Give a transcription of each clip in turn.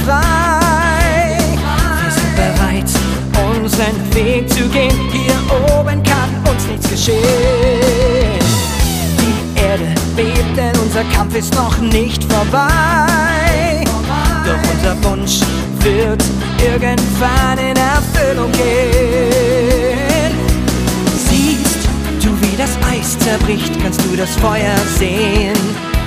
frei. Wir sind bereit, unseren Weg zu gehen. Hier oben kann uns nichts geschehen. Die Erde bebt, denn unser Kampf ist noch nicht vorbei. Doch unser Wunsch wird irgendwann in Erfüllung gehen. Siehst du, wie das Eis zerbricht, kannst du das Feuer sehen.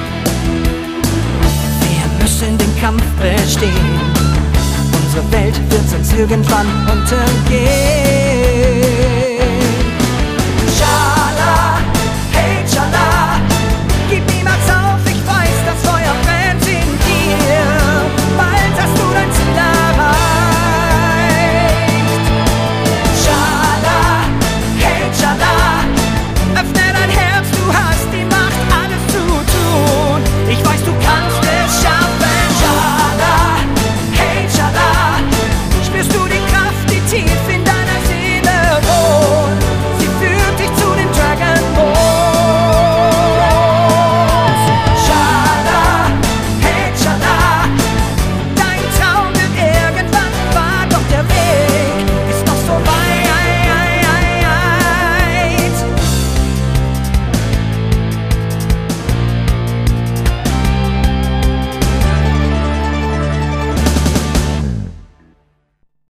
Wir müssen den Kampf bestehen. Unsere Welt wird sonst irgendwann untergehen.